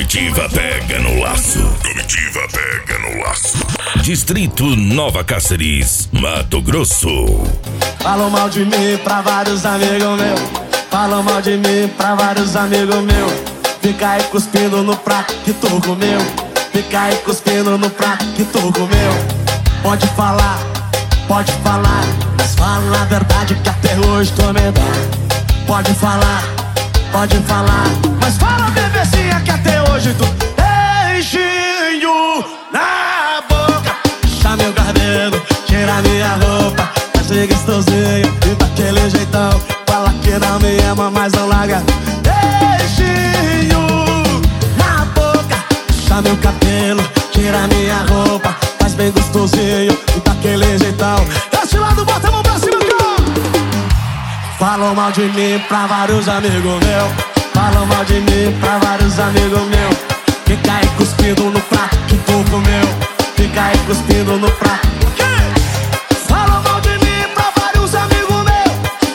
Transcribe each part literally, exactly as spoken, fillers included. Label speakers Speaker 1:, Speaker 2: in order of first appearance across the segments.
Speaker 1: Comitiva pega no laço. Comitiva pega no laço. Distrito Nova Cáceres, Mato Grosso.
Speaker 2: Falam mal de mim pra vários amigos meus. Falam mal de mim pra vários amigos meus. Fica aí cuspindo no prato que tu comeu. Fica aí cuspindo no prato que tu comeu. Pode falar, pode falar, mas fala a verdade que até hoje tu me dá. Pode falar, pode falar, mas fala bebezinha que até hoje tu beijinho na boca. Puxa meu cabelo, tira minha roupa, faz ser gostosinho e daquele jeitão. Fala que não me ama, mas não larga. Beijinho na boca. Puxa meu cabelo, tira minha roupa, faz bem gostosinho e daquele jeitão. Desse lado, bota a mão pra cima, cara. Falam mal de mim pra vários amigos meus. Falam mal de mim pra vários amigos meus. Fica aí cuspindo no prato que tu comeu. Fica aí cuspindo no prato. Falam mal de mim pra vários amigos meus.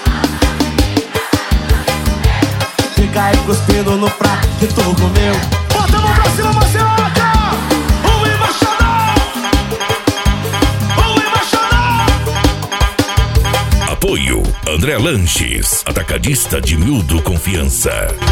Speaker 2: Fica aí cuspindo no prato que tu comeu. Bota a mão pra cima, Marcelo. O embaixador. O embaixador.
Speaker 1: Apoio André Lanches, atacadista de miúdo confiança.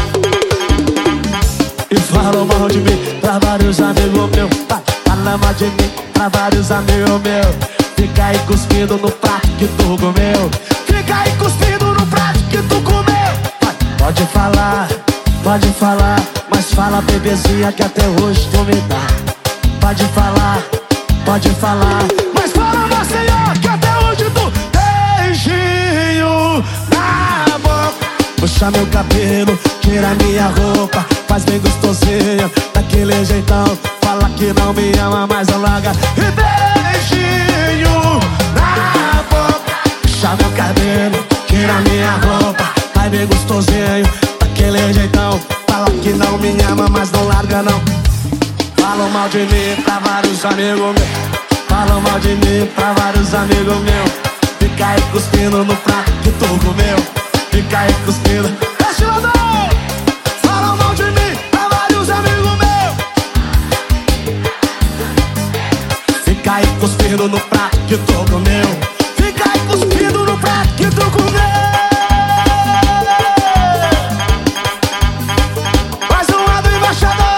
Speaker 2: E falam mal de mim pra vários amigos meus. Fala mal de mim pra vários amigos meus. Fica aí cuspindo no prato que tu comeu. Fica aí cuspindo no prato que tu comeu. Vai. Pode falar, pode falar, mas fala bebezinha que até hoje tu me dá. Pode falar, pode falar, mas fala Maceió que até hoje tu beijinho na boca. Puxa meu cabelo, tira minha roupa, faz bem gostosinho, daquele jeitão. Fala que não me ama, mas não larga. E beijinho na boca. Puxa meu cabelo, tira minha roupa, faz bem gostosinho, daquele jeitão. Fala que não me ama, mas não larga não. Falam mal de mim pra vários amigos meus. Falam mal de mim pra vários amigos meus. Fica aí cuspindo no prato que tu comeu. Fica aí cuspindo. Deixa eu dar. Falam mal de mim pra vários amigos meus. Fica aí cuspindo no prato que tu comeu. Fica aí cuspindo no prato que tu comeu. Mais um lado, embaixador.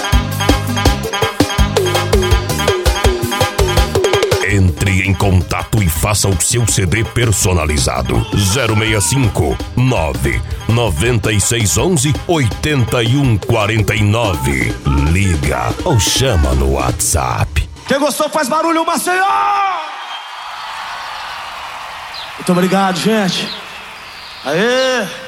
Speaker 1: Entre em contato e faça o seu C D personalizado. zero seis cinco nove nove seis um um oito um quatro nove. Liga ou chama no WhatsApp.
Speaker 2: Quem gostou faz barulho, Maceió! Muito obrigado, gente. Aê!